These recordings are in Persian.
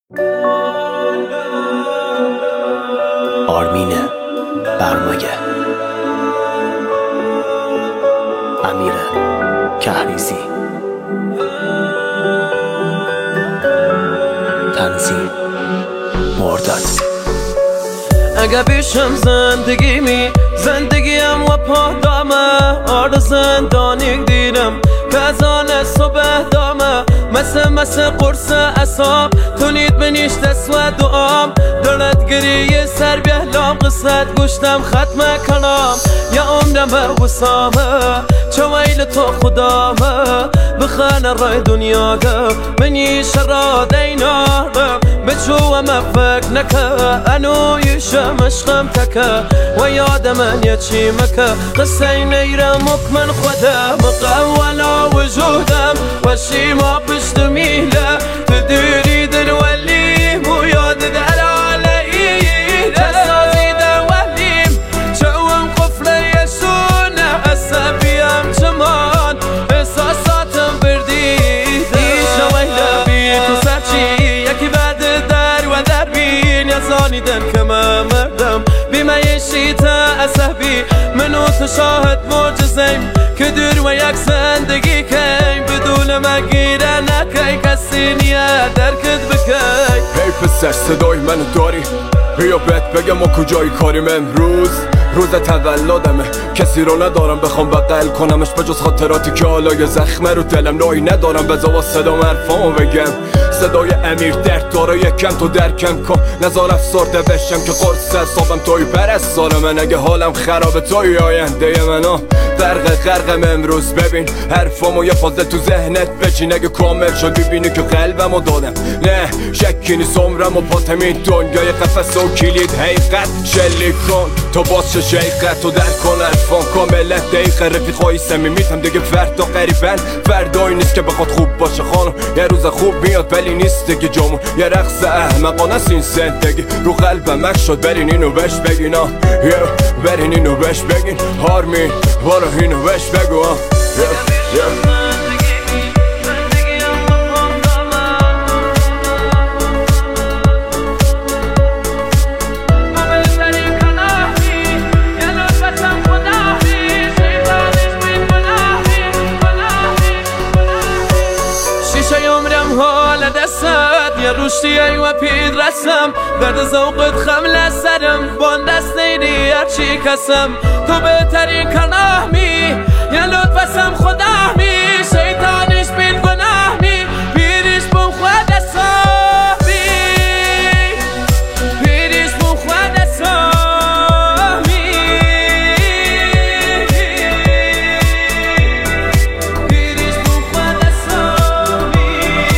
آرمین برمگه، امیر کهریزی، تنظیم مرداد. اگه بیشم زندگیم و پادامه، آرد زندانی دیدم که از آن صبح دامه، مثل قرص اصاب تونید بنیش دست و دعام، دلت گریه سر بیهلام قصت گوشتم ختم کنم، یا عمرم وسامه چه ویل تو خدامه، بخانه رای دنیا ده منی شراد ایناره، بچو مفک نکه انو یشم عشقم تکه، و یاد من یچی مکه قصه نیرم من خودم مقولا وجودم و شیما پشت میله، تدیری در ولیم و یاد در علیم تسازی در ولیم چوم قفل یسونه عصبیم چمان احساساتم بردید ایشا ویله بی تو سرچی یکی بعد در و در بین یزانیدن که من مردم بیمه تا عصبی منو تو شاهد معجزیم که دور و یک زندگی کیم بدون مگیره نکی کسی نیه درکت بکی. هی پسر صدای منو داری؟ بیا بهت بگم ما کجایی کاریم امروز روز تولدمه، کسی رو ندارم بخوام بغل کنمش بجز خاطراتی که حالا یه زخمه رو دلم نایی ندارم بذار با صدام حرفامو بگم، صدای امیر درد داره یکم تو درکم کن نزار افسرده بشم که قرص حسابم توی پرستاره من، اگه حالم خرابه توی آینده منو غرقم امروز ببین حرفامو یه فازه تو ذهنت بچین، اگه کامل شد ببینی که قلبمو دادم نه شکی نیست عمرم و پاتم این دنیای قفس و کلید حقیقت شلیک کن تو باز چه شیقت تو در کن حرفان کاملت دقیقه رفیقای صمیمیتم دیگه فردا قریبن فردایی نیست که بخواد خوب باشه خانم، یه روز خوب میاد ولی نیست دیگه جامون، یه رقص احمقانه است این زندگی رو قلبم مک شد برین اینو بهش بگین برین اینو بهش بگین آرمین بارو اینو بهش بگو حال دستت یه روشتی و پید رسم درد زوقت خمل سرم بان دست نیدی هرچی کسم تو بهترین کناهمی یه لطفسم خداهمی شیطانش بید گناهمی پیریش بون خود صاحبی پیریش بون خود صاحبی پیریش بون خود صاحبی.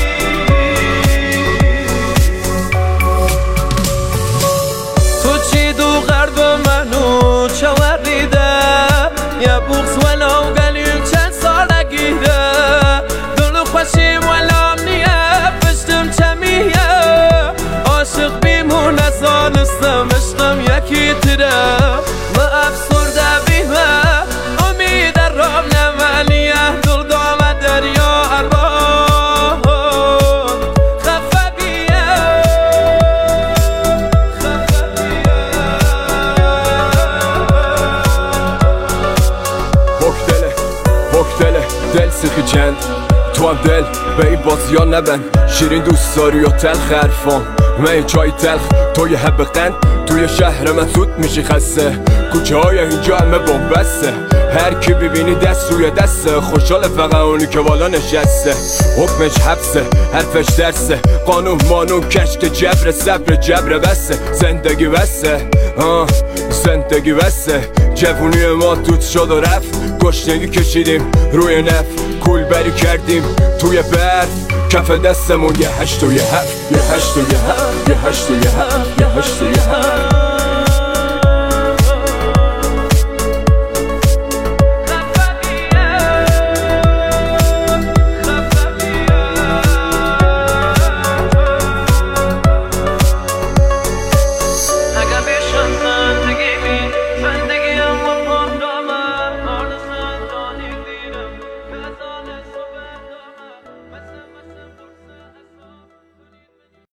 منو چوریده یه بغض ولو قلیم چند سال گیره دلو خوشیم ولام نیه پشتم چمیه عاشق بیمون نزانستم عشقم یکی تره ما افسرده بیمه امید رام نمالیه دل دام دریا اربان خفه بیه دل سیخی چند تو هم دل به این بازی ها نبند شیرین دوست داری و تلخ حرفام من چای تلخ توی حب قند توی شهر من زود میشی خسته کوچه های اینجا همه بومبسته هر کی ببینی دست روی دسته خوشحال فقط اونی که بالا نشسته حکمش حبسه حرفش درسه قانون مانون کشک جبر صبر جبر بسته زندگی بسته زندگی بسته جوونی ما دود شد و رفت گشنگی کشیدیم روی نف کول بری کردیم توی برف کف دستمون یه هشت و یه هفت یه هشت و یه هفت یه هشت و یه هفت یه هشت و یه هفت